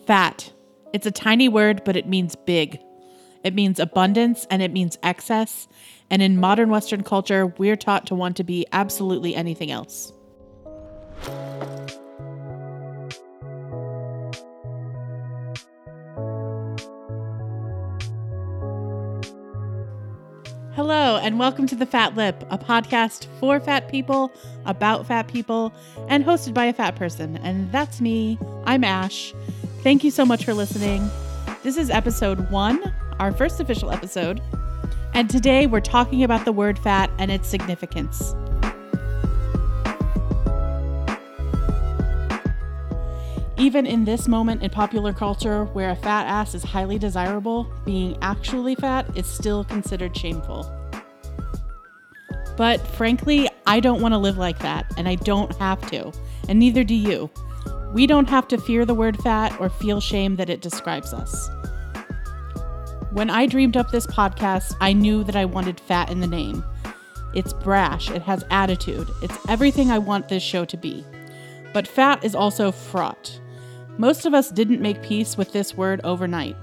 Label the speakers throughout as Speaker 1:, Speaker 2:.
Speaker 1: Fat. It's a tiny word, but it means big. It means abundance and it means excess. And in modern Western culture, we're taught to want to be absolutely anything else. Hello, and welcome to The Fat Lip, a podcast for fat people, about fat people, and hosted by a fat person. And that's me. I'm Ash. Thank you so much for listening. This is episode 1, our first official episode. And today we're talking about the word fat and its significance. Even in this moment in popular culture where a fat ass is highly desirable, being actually fat is still considered shameful. But frankly, I don't want to live like that, and I don't have to, and neither do you. We don't have to fear the word fat or feel shame that it describes us. When I dreamed up this podcast, I knew that I wanted fat in the name. It's brash, it has attitude, it's everything I want this show to be. But fat is also fraught. Most of us didn't make peace with this word overnight.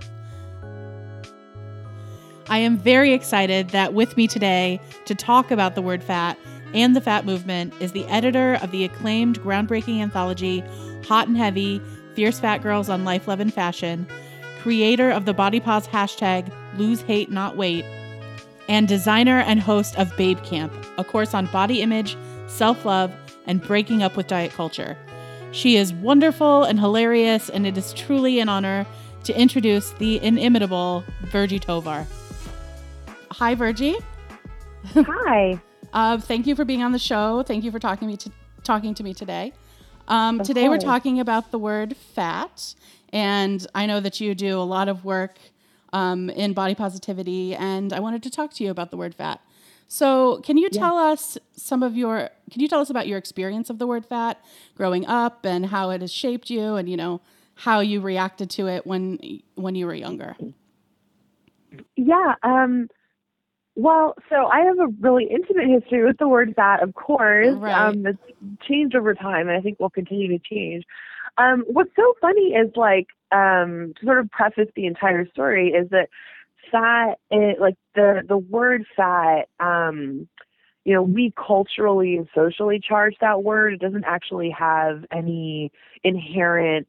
Speaker 1: I am very excited that with me today to talk about the word fat and the fat movement is the editor of the acclaimed groundbreaking anthology, Hot and Heavy, Fierce Fat Girls on Life, Love, and Fashion, creator of the Body Pause hashtag, Lose Hate Not Weight, and designer and host of Babe Camp, a course on body image, self-love, and breaking up with diet culture. She is wonderful and hilarious, and it is truly an honor to introduce the inimitable Virgie Tovar. Hi, Virgie.
Speaker 2: Hi.
Speaker 1: Thank you for being on the show. Thank you for talking to me today. Today we're talking about the word fat, and I know that you do a lot of work in body positivity, and I wanted to talk to you about the word fat. So can you tell us about your experience of the word fat growing up and how it has shaped you and, how you reacted to it when you were younger?
Speaker 2: Yeah. Well, so I have a really intimate history with the word fat, of course.
Speaker 1: Right.
Speaker 2: It's changed over time, and I think will continue to change. What's so funny is to sort of preface the entire story is that fat, the word fat, we culturally and socially charge that word. It doesn't actually have any inherent,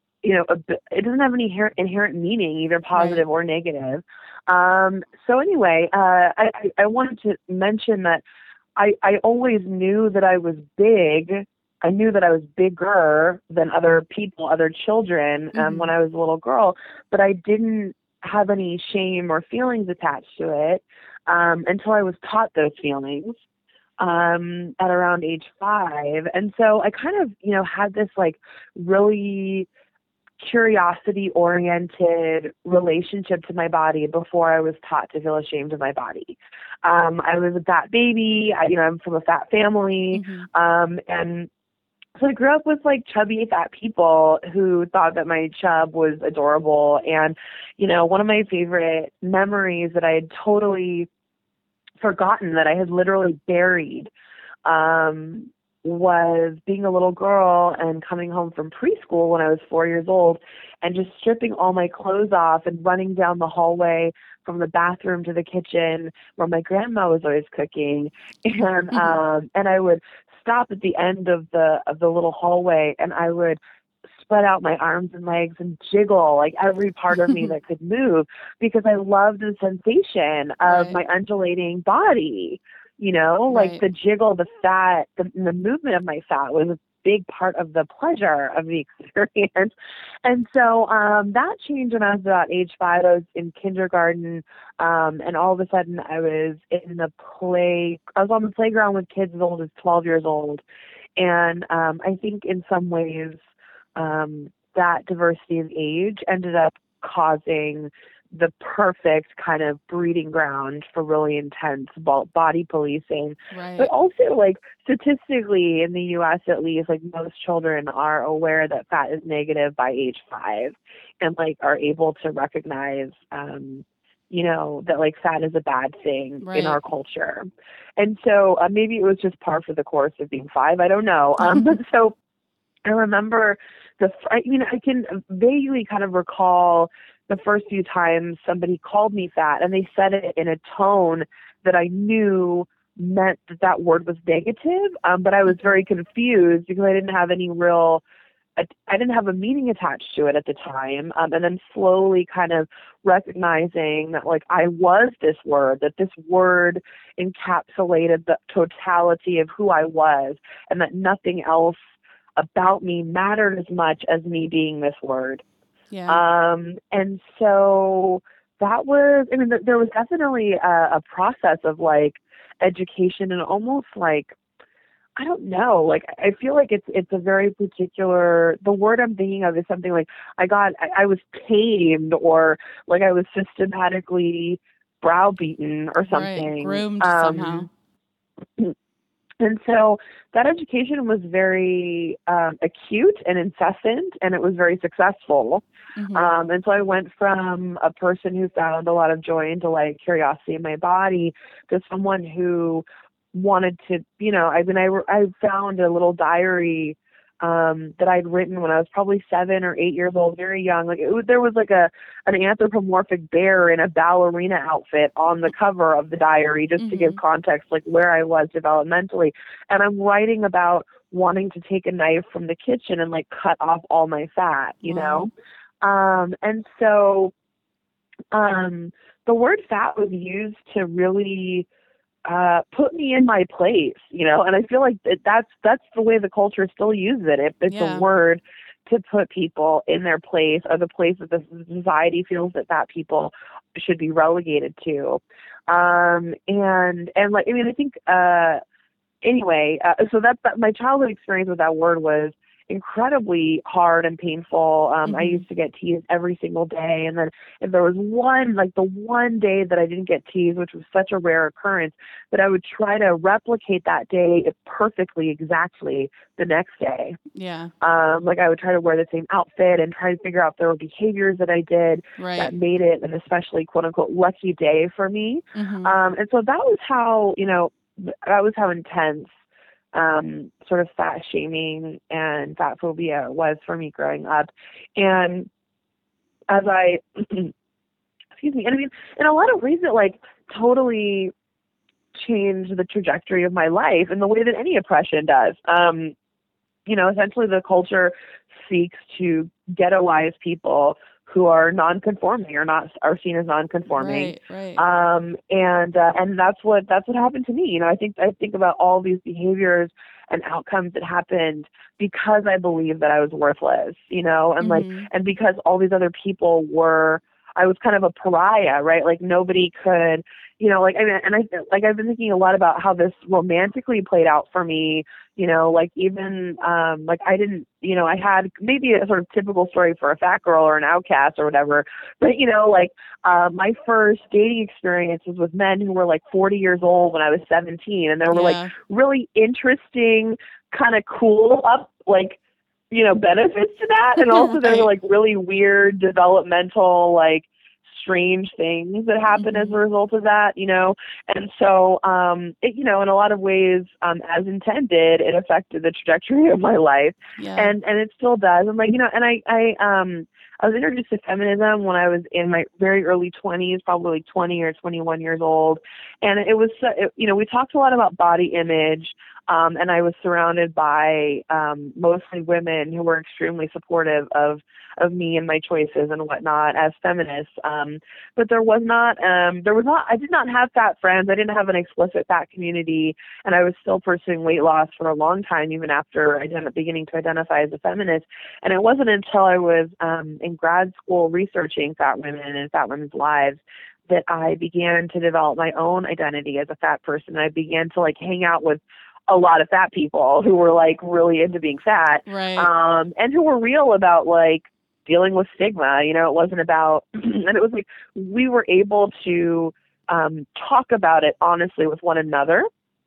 Speaker 2: it doesn't have any inherent meaning, either positive or negative. So anyway, I wanted to mention that I always knew that I was big. I knew that I was bigger than other people, other children, when I was a little girl, but I didn't have any shame or feelings attached to it until I was taught those feelings at around age 5. And so I kind of, had this really curiosity-oriented relationship to my body before I was taught to feel ashamed of my body. I was a fat baby. I'm from a fat family. And so I grew up with chubby fat people who thought that my chub was adorable. And, one of my favorite memories that I had totally forgotten, that I had literally buried, was being a little girl and coming home from preschool when I was 4 years old and just stripping all my clothes off and running down the hallway from the bathroom to the kitchen where my grandma was always cooking. And I would stop at the end of the little hallway, and I would spread out my arms and legs and jiggle every part of me that could move, because I loved the sensation of my undulating body. The jiggle, the fat, the movement of my fat was a big part of the pleasure of the experience. And so that changed when I was about age 5. I was in kindergarten, and all of a sudden I was on the playground with kids as old as 12 years old. And I think in some ways that diversity of age ended up causing the perfect kind of breeding ground for really intense body policing.
Speaker 1: Right.
Speaker 2: But also, statistically in the U.S. at least, most children are aware that fat is negative by age 5 and are able to recognize, that fat is a bad thing in our culture. And so maybe it was just par for the course of being 5. I don't know. But so I remember I mean, I can vaguely kind of recall the first few times somebody called me fat, and they said it in a tone that I knew meant that that word was negative, but I was very confused because I didn't have any real, I didn't have a meaning attached to it at the time, and then slowly kind of recognizing that like I was this word, that this word encapsulated the totality of who I was, and that nothing else about me mattered as much as me being this word.
Speaker 1: Yeah.
Speaker 2: And so that was, I mean, there was definitely a process of like education and almost like, I don't know, like I feel like it's a very particular, the word I'm thinking of is something like I was tamed, or like I was systematically browbeaten or
Speaker 1: Right.
Speaker 2: something.
Speaker 1: Groomed somehow.
Speaker 2: And so that education was very acute and incessant, and it was very successful. And so I went from a person who found a lot of joy and delight, curiosity in my body, to someone who wanted to, you know, I found a little diary that I'd written when I was probably 7 or 8 years old, very young. Like there was like an anthropomorphic bear in a ballerina outfit on the cover of the diary, just to give context, like where I was developmentally. And I'm writing about wanting to take a knife from the kitchen and like cut off all my fat, you know? And so the word fat was used to really put me in my place, you know, and I feel like that's the way the culture still uses it. It's a word to put people in their place, or the place that the society feels that people should be relegated to. And like, I mean, I think, anyway, so that my childhood experience with that word was incredibly hard and painful. I used to get teased every single day, and then if there was the one day that I didn't get teased, which was such a rare occurrence, that I would try to replicate that day perfectly, exactly the next day.
Speaker 1: Yeah.
Speaker 2: Like I would try to wear the same outfit and try to figure out there were behaviors that I did that made it an especially quote unquote lucky day for me. And so that was how, you know, that was how intense sort of fat shaming and fat phobia was for me growing up. And as I, excuse me, and I mean, in a lot of ways it like totally changed the trajectory of my life in the way that any oppression does. You know, essentially the culture seeks to ghettoize people who are non-conforming or are seen as non-conforming. And that's what happened to me. You know, I think about all these behaviors and outcomes that happened because I believed that I was worthless, you know, and like, and because all these other people I was kind of a pariah, right? Like nobody could, you know, like, I mean, and I've been thinking a lot about how this romantically played out for me, you know, like even, like I didn't, you know, I had maybe a sort of typical story for a fat girl or an outcast or whatever, but you know, like, my first dating experience was with men who were like 40 years old when I was 17, and there were like really interesting, kind of cool like, you know, benefits to that. And also there were like really weird developmental, like strange things that happen as a result of that, you know? And so, it, you know, in a lot of ways, as intended, it affected the trajectory of my life, and it still does. And like, you know, and I was introduced to feminism when I was in my very early 20s, probably like 20 or 21 years old. And it was, you know, we talked a lot about body image, and I was surrounded by mostly women who were extremely supportive of me and my choices and whatnot as feminists. But I did not have fat friends. I didn't have an explicit fat community, and I was still pursuing weight loss for a long time, even after beginning to identify as a feminist. And it wasn't until I was in grad school researching fat women and fat women's lives that I began to develop my own identity as a fat person. I began to like hang out with a lot of fat people who were like really into being fat, and who were real about like dealing with stigma. You know, it wasn't about, and it was like we were able to talk about it honestly with one another,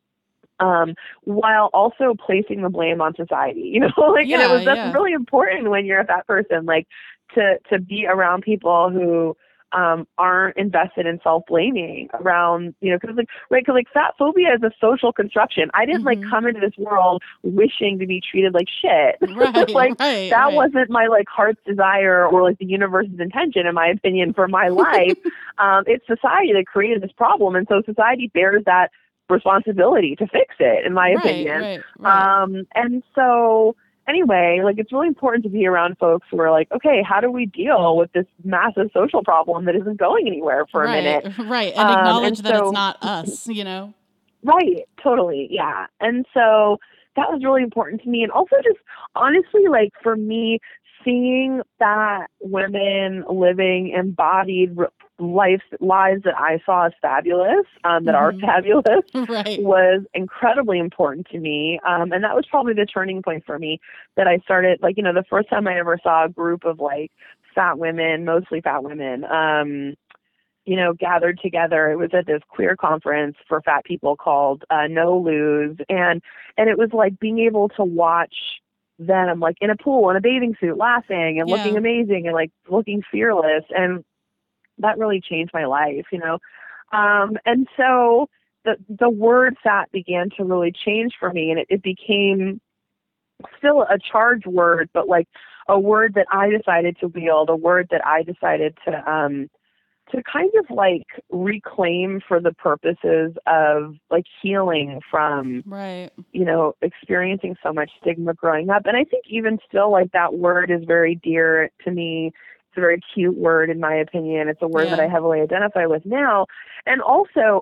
Speaker 2: while also placing the blame on society. You know, like, and that's really important when you're a fat person, like to be around people who aren't invested in self-blaming around, because fat phobia is a social construction. I didn't come into this world wishing to be treated like shit.
Speaker 1: Right,
Speaker 2: that wasn't my heart's desire or the universe's intention, in my opinion, for my life. It's society that created this problem, and so society bears that responsibility to fix it, in my opinion.
Speaker 1: Right.
Speaker 2: And so anyway, it's really important to be around folks who are okay, how do we deal with this massive social problem that isn't going anywhere for a minute?
Speaker 1: Right. And acknowledge that it's not us,
Speaker 2: Right. Totally. Yeah. And so that was really important to me. And also just honestly, for me, seeing that women living embodied lives that I saw as fabulous, that are fabulous, was incredibly important to me. And that was probably the turning point for me, that I started, the first time I ever saw a group of fat women, mostly fat women, gathered together. It was at this queer conference for fat people called No Lose. And it was being able to watch them in a pool in a bathing suit, laughing and looking amazing and looking fearless. And that really changed my life, and so the word fat began to really change for me, and it became still a charged word, but a word that I decided to wield, a word that I decided to kind of reclaim for the purposes of healing from, experiencing so much stigma growing up. And I think even still that word is very dear to me. It's a very cute word, in my opinion. It's a word that I heavily identify with now. And also,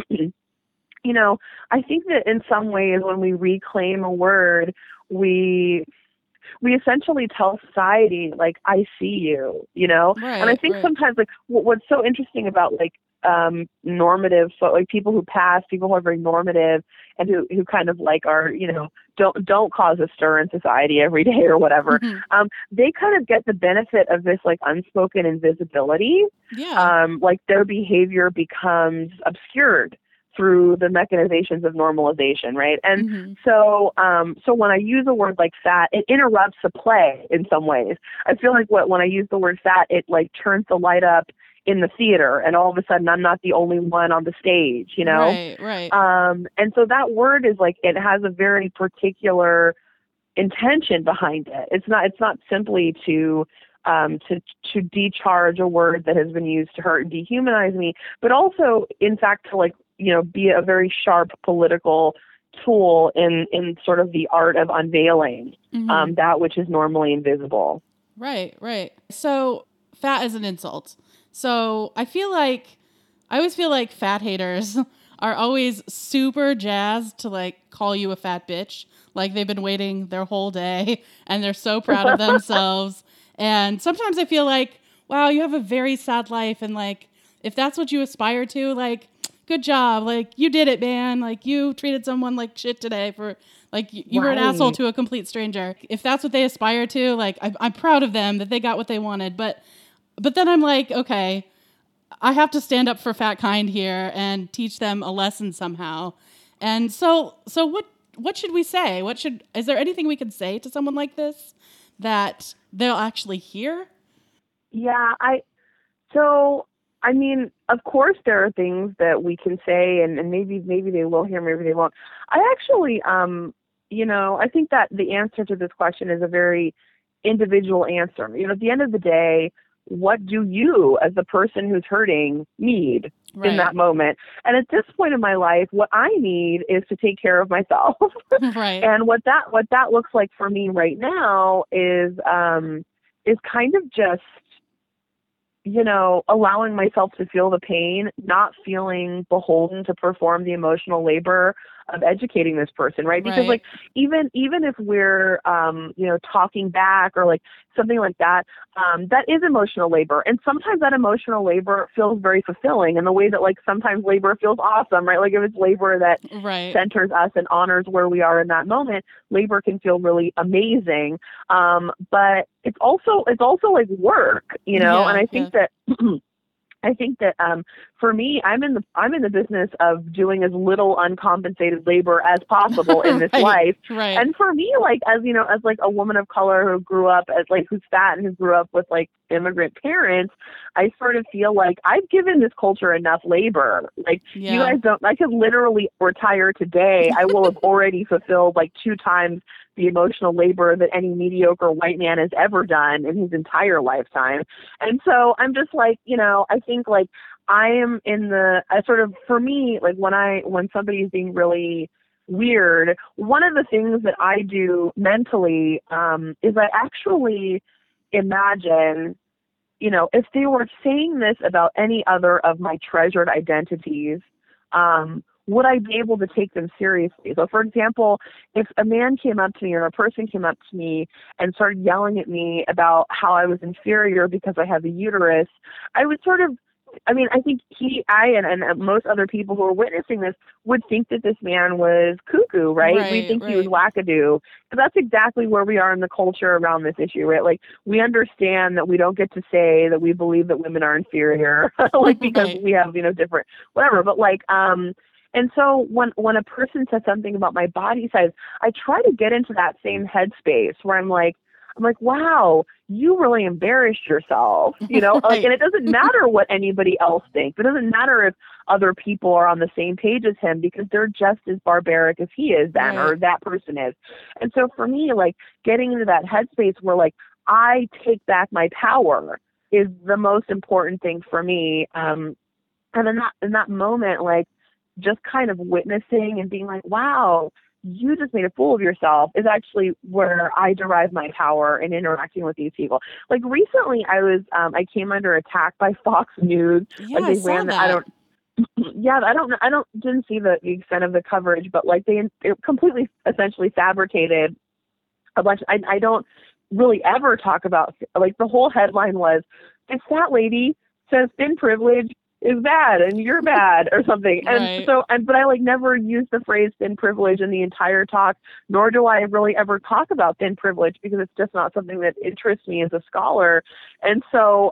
Speaker 2: I think that in some ways when we reclaim a word, we essentially tell society, I see you, and I think sometimes what's so interesting about normative, so people who pass, people who are very normative and who kind of are, don't cause a stir in society every day or whatever. They kind of get the benefit of this unspoken invisibility. Their behavior becomes obscured through the mechanizations of normalization, right? And so when I use a word like fat, it interrupts the play in some ways. I feel when I use the word fat, it turns the light up in the theater, and all of a sudden I'm not the only one on the stage,
Speaker 1: Right.
Speaker 2: And so that word is it has a very particular intention behind it. It's not simply to decharge a word that has been used to hurt and dehumanize me, but also, in fact, to be a very sharp political tool in sort of the art of unveiling that which is normally invisible.
Speaker 1: Right. So fat is an insult. So I always feel like fat haters are always super jazzed to call you a fat bitch. They've been waiting their whole day and they're so proud of themselves. And sometimes I feel wow, you have a very sad life. And if that's what you aspire to, good job. You did it, man. You treated someone like shit today for you were an asshole to a complete stranger. If that's what they aspire to, I'm proud of them that they got what they wanted. But then I'm okay, I have to stand up for fat kind here and teach them a lesson somehow. And so what should we say? Is there anything we can say to someone like this that they'll actually hear?
Speaker 2: Yeah, I mean, of course there are things that we can say and maybe they will hear, maybe they won't. I actually, I think that the answer to this question is a very individual answer. At the end of the day, what do you, as the person who's hurting, need in that moment? And at this point in my life, what I need is to take care of myself. And what that looks like for me right now is kind of just, allowing myself to feel the pain, not feeling beholden to perform the emotional labor of educating this person, right? Because even if we're talking back or something like that, that is emotional labor, and sometimes that emotional labor feels very fulfilling in the way that sometimes labor feels awesome, right? If it's labor that centers us and honors where we are in that moment, labor can feel really amazing. But it's also work, and I think that for me, I'm in the business of doing as little uncompensated labor as possible in this life.
Speaker 1: Right.
Speaker 2: And for me, like, as you know, as like a woman of color who grew up as like, who's fat and who grew up with like immigrant parents, I sort of feel like I've given this culture enough labor. Like, you guys don't, I could literally retire today. I will have already fulfilled like 2 times the emotional labor that any mediocre white man has ever done in his entire lifetime. And so I'm just like, you know, I think like I am in the, I sort of, for me, like when somebody's being really weird, one of the things that I do mentally is I actually imagine, you know, if they were saying this about any other of my treasured identities, would I be able to take them seriously? So, for example, if a man came up to me or a person came up to me and started yelling at me about how I was inferior because I have a uterus, I would sort of, I mean, I think and most other people who are witnessing this would think that this man was cuckoo, right? We think he was wackadoo. But that's exactly where we are in the culture around this issue, right? Like, we understand that we don't get to say that we believe that women are inferior, like, because we have, you know, different, whatever. But like, and so when a person says something about my body size, I try to get into that same headspace where I'm like, wow, you really embarrassed yourself, you know, like, and it doesn't matter what anybody else thinks. It doesn't matter if other people are on the same page as him, because they're just as barbaric as he is then, or that person is. And so for me, like, getting into that headspace where like I take back my power is the most important thing for me. And in that moment, like, just kind of witnessing and being like, wow, you just made a fool of yourself, is actually where I derive my power in interacting with these people. Like, recently I came under attack by Fox News.
Speaker 1: Yeah,
Speaker 2: like, they
Speaker 1: ran that.
Speaker 2: Didn't see the extent of the coverage, but like they completely essentially fabricated a bunch. I don't really ever talk about, like, the whole headline was, "This fat lady says thin privilege is bad and you're bad," or something. And so, but I like never use the phrase thin privilege in the entire talk, nor do I really ever talk about thin privilege, because it's just not something that interests me as a scholar. And so,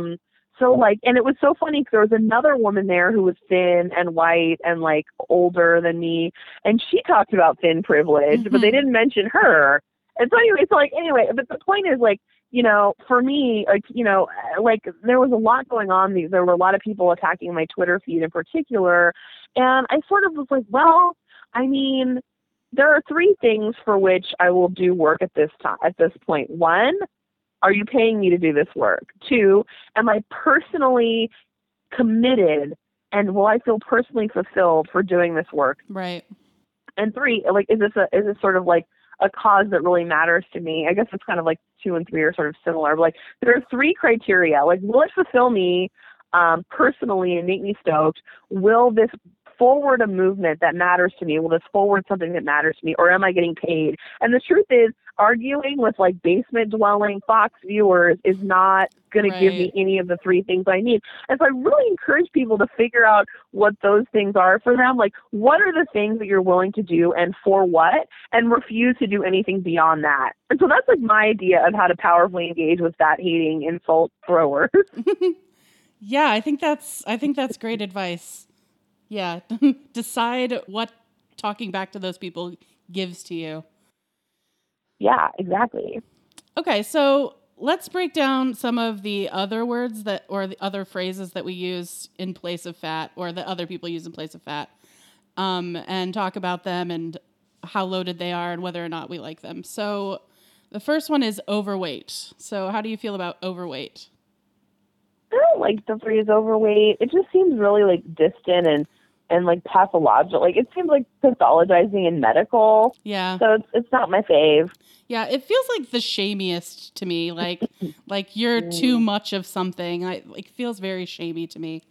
Speaker 2: and it was so funny because there was another woman there who was thin and white and like older than me, and she talked about thin privilege, but they didn't mention her. And so anyway, but the point is, like, you know, for me, like, you know, like, there was a lot going on. There were a lot of people attacking my Twitter feed in particular. And I sort of was like, well, I mean, there are 3 things for which I will do work at this point. 1, are you paying me to do this work? 2, am I personally committed, and will I feel personally fulfilled for doing this work?
Speaker 1: Right.
Speaker 2: And 3, like, is this sort of like a cause that really matters to me? I guess it's kind of like 2 and 3 are sort of similar. But like, there are 3 criteria. Like, will it fulfill me personally and make me stoked? Will this forward a movement that matters to me? Will this forward something that matters to me? Or am I getting paid? And the truth is, arguing with like basement dwelling Fox viewers is not going to give me any of the 3 things I need. And so I really encourage people to figure out what those things are for them. Like, what are the things that you're willing to do and for what, and refuse to do anything beyond that. And so that's like my idea of how to powerfully engage with fat hating insult throwers.
Speaker 1: Yeah, I think that's great advice. Yeah. Decide what talking back to those people gives to you.
Speaker 2: Yeah, exactly.
Speaker 1: Okay, so let's break down some of the other words or the other phrases that we use in place of fat, or that other people use in place of fat, and talk about them and how loaded they are and whether or not we like them. So the first one is overweight. So how do you feel about overweight?
Speaker 2: I don't like the phrase overweight. It just seems really like distant and like pathological. Like, it seems like pathologizing in medical.
Speaker 1: Yeah.
Speaker 2: So it's not my fave.
Speaker 1: Yeah, it feels like the shamiest to me. Like you're too much of something. It feels very shamey to me.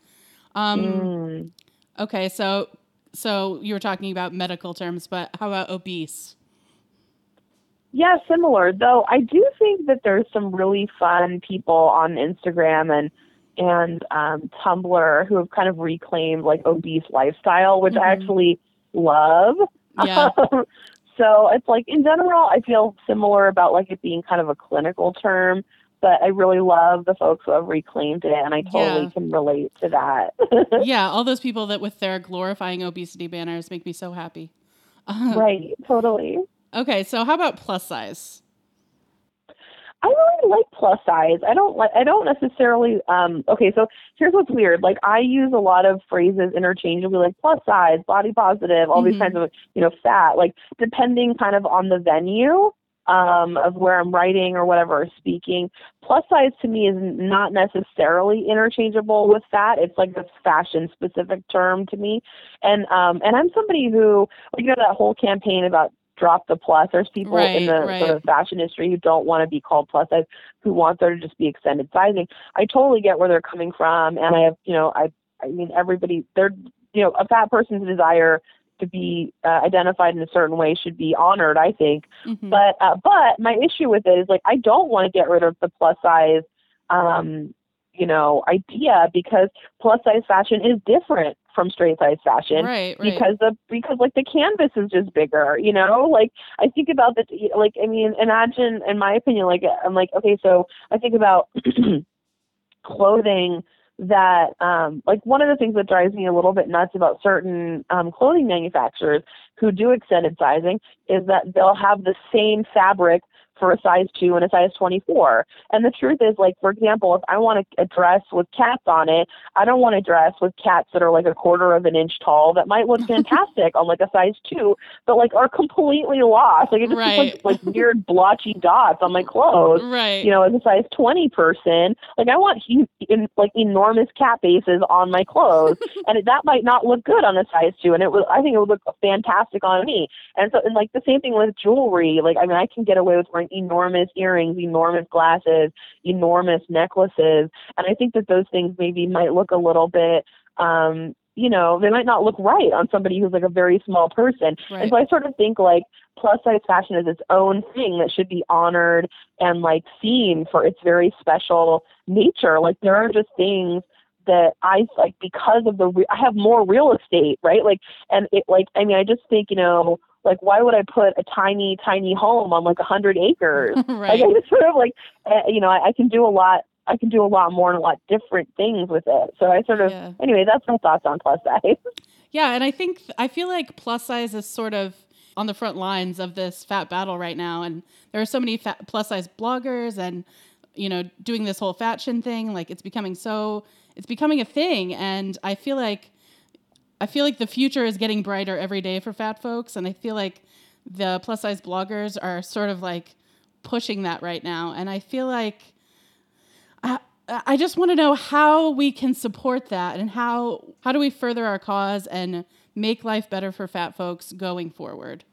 Speaker 1: Okay, so you were talking about medical terms, but how about obese?
Speaker 2: Yeah, similar. Though I do think that there's some really fun people on Instagram and Tumblr who have kind of reclaimed like obese lifestyle, which I actually love.
Speaker 1: Yeah.
Speaker 2: So it's like, in general, I feel similar about like it being kind of a clinical term, but I really love the folks who have reclaimed it, and I totally
Speaker 1: Yeah.
Speaker 2: can relate to that.
Speaker 1: Yeah, all those people that with their glorifying obesity banners make me so happy.
Speaker 2: Right, totally.
Speaker 1: Okay, so how about plus size?
Speaker 2: I really like plus size. I don't necessarily okay, so here's what's weird. Like I use a lot of phrases interchangeably, like plus size, body positive, all these kinds
Speaker 1: Mm-hmm.
Speaker 2: of, fat, like depending kind of on the venue of where I'm writing or whatever or speaking. Plus size to me is not necessarily interchangeable with fat. It's like this fashion specific term to me. And I'm somebody who, like, that whole campaign about drop the plus. There's people in
Speaker 1: Right,
Speaker 2: the sort
Speaker 1: right.
Speaker 2: of fashion industry who don't want to be called plus size, who want there to just be extended sizing. I totally get where they're coming from, and I have, I mean, everybody, they're, a fat person's desire to be identified in a certain way should be honored, I think.
Speaker 1: Mm-hmm.
Speaker 2: But my issue with it is, like, I don't want to get rid of the plus size, idea, because plus size fashion is different from straight size fashion,
Speaker 1: Right, right.
Speaker 2: because like the canvas is just bigger, like I think about the, like, I mean, imagine, in my opinion, like, I'm like, okay, so I think about clothing that like one of the things that drives me a little bit nuts about certain clothing manufacturers who do extended sizing is that they'll have the same fabric for a size 2 and a size 24. And the truth is, like, for example, if I want a dress with cats on it, I don't want a dress with cats that are like a quarter of an inch tall that might look fantastic on like a size 2, but like are completely lost. Like it just
Speaker 1: Right.
Speaker 2: looks like weird blotchy dots on my clothes.
Speaker 1: Right.
Speaker 2: As a size 20 person, like I want like enormous cat faces on my clothes, and that might not look good on a size 2. And I think it would look fantastic on me. And so, and like the same thing with jewelry. Like, I mean, I can get away with wearing enormous earrings, enormous glasses, enormous necklaces. And I think that those things maybe might look a little bit, they might not look right on somebody who's like a very small person.
Speaker 1: Right.
Speaker 2: And so I sort of think like plus size fashion is its own thing that should be honored and like seen for its very special nature. Like there are just things that I like because of I have more real estate, right? Like, and it like, I mean, I just think, like, why would I put a tiny, tiny home on like 100 acres?
Speaker 1: Right.
Speaker 2: Like, I just sort of like, I can do a lot. I can do a lot more and a lot different things with it. So I sort of,
Speaker 1: Yeah.
Speaker 2: anyway, that's my thoughts on plus size.
Speaker 1: Yeah, and I feel like plus size is sort of on the front lines of this fat battle right now, and there are so many plus size bloggers and doing this whole fashion thing. Like it's becoming a thing, and I feel like the future is getting brighter every day for fat folks, and I feel like the plus size bloggers are sort of like pushing that right now, and I feel like I just want to know how we can support that, and how do we further our cause and make life better for fat folks going forward?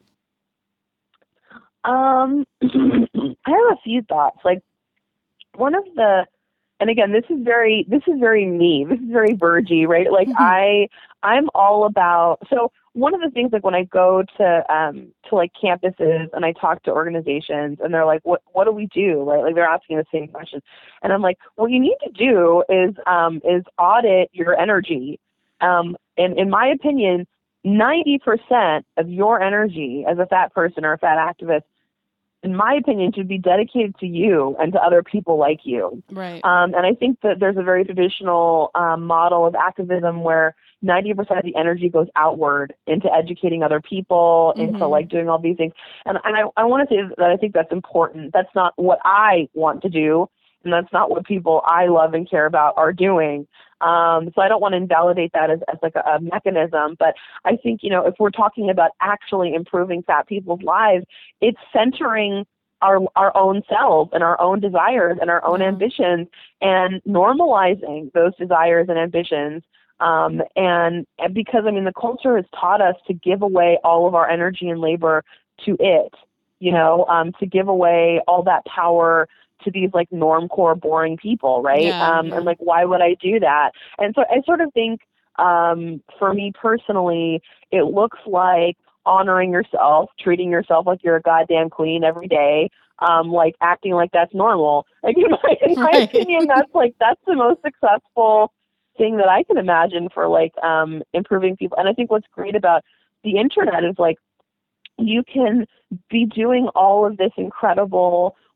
Speaker 2: I have a few thoughts. Like one of the, and again, this is very me. This is very Virgie, right? Like I'm all about, so one of the things, like when I go to like campuses and I talk to organizations and they're like, what do we do? Right? Like they're asking the same question. And I'm like, what you need to do is audit your energy. And in my opinion, 90% of your energy as a fat person or a fat activist, in my opinion, should be dedicated to you and to other people like you.
Speaker 1: Right.
Speaker 2: And I think that there's a very traditional model of activism where 90% of the energy goes outward into educating other people, into like doing all these things. And I want to say that I think that's important. That's not what I want to do, and that's not what people I love and care about are doing. So I don't want to invalidate that as like a mechanism, but I think, if we're talking about actually improving fat people's lives, it's centering our own selves and our own desires and our own ambitions and normalizing those desires and ambitions. And because, I mean, the culture has taught us to give away all of our energy and labor to it, to give away all that power to these like normcore boring people, right?
Speaker 1: Yeah.
Speaker 2: And like, why would I do that? And so I sort of think, for me personally, it looks like honoring yourself, treating yourself like you're a goddamn queen every day, like acting like that's normal. Like in my opinion, that's the most successful thing that I can imagine for like improving people. And I think what's great about the internet is like you can be doing all of this incredible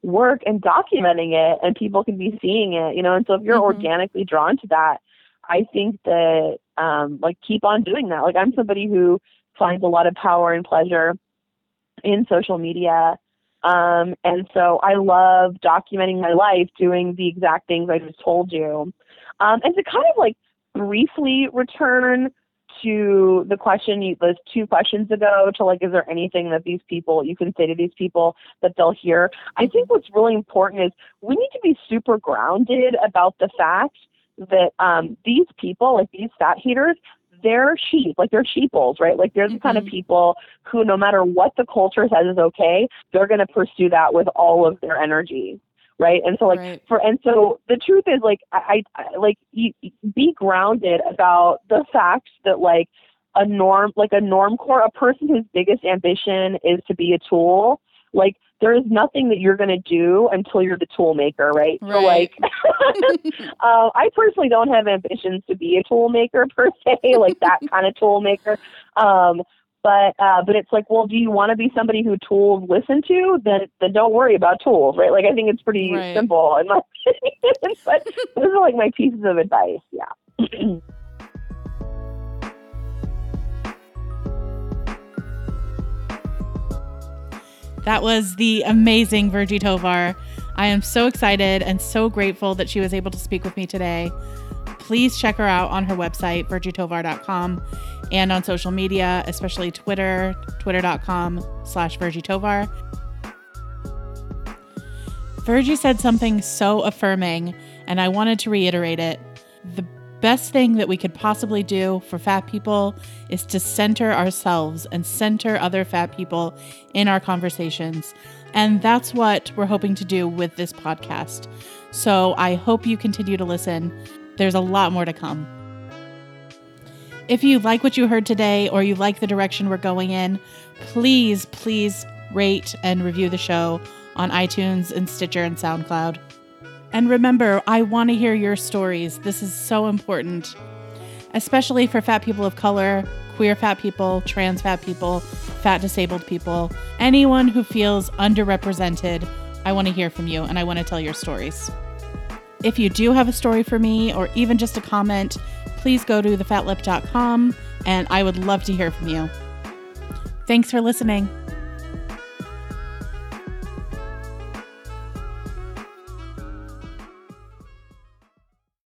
Speaker 2: work and documenting it, and people can be seeing it, you know. And so if you're organically drawn to that, I think that like keep on doing that. Like I'm somebody who finds a lot of power and pleasure in social media. And so I love documenting my life, doing the exact things I just told you. And to kind of like briefly return to the question, those 2 questions ago, to like, is there anything that these people, you can say to these people that they'll hear? I think what's really important is we need to be super grounded about the fact that these people, like these fat haters, they're sheep, like they're sheeples, right? Like they're the kind of people who, no matter what the culture says is okay, they're going to pursue that with all of their energy, right? And so like, and so the truth is like, I like you be grounded about the fact that like a norm core, a person whose biggest ambition is to be a tool, like there is nothing that you're going to do until you're the tool maker, right? So like, I personally don't have ambitions to be a tool maker per se, like that kind of tool maker. But it's like, well, do you want to be somebody who tools listen to? Then don't worry about tools, right? Like I think it's pretty simple in my opinion. But those are like my pieces of advice. Yeah.
Speaker 1: That was the amazing Virgie Tovar. I am so excited and so grateful that she was able to speak with me today. Please check her out on her website, virgietovar.com, and on social media, especially Twitter, twitter.com/VirgieTovar. Virgie said something so affirming, and I wanted to reiterate it. The best thing that we could possibly do for fat people is to center ourselves and center other fat people in our conversations. And that's what we're hoping to do with this podcast. So I hope you continue to listen. There's a lot more to come. If you like what you heard today or you like the direction we're going in, please rate and review the show on iTunes and Stitcher and SoundCloud. And remember, I want to hear your stories. This is so important, especially for fat people of color, queer fat people, trans fat people, fat disabled people, anyone who feels underrepresented. I want to hear from you and I want to tell your stories. If you do have a story for me or even just a comment, please go to thefatlip.com and I would love to hear from you. Thanks for listening.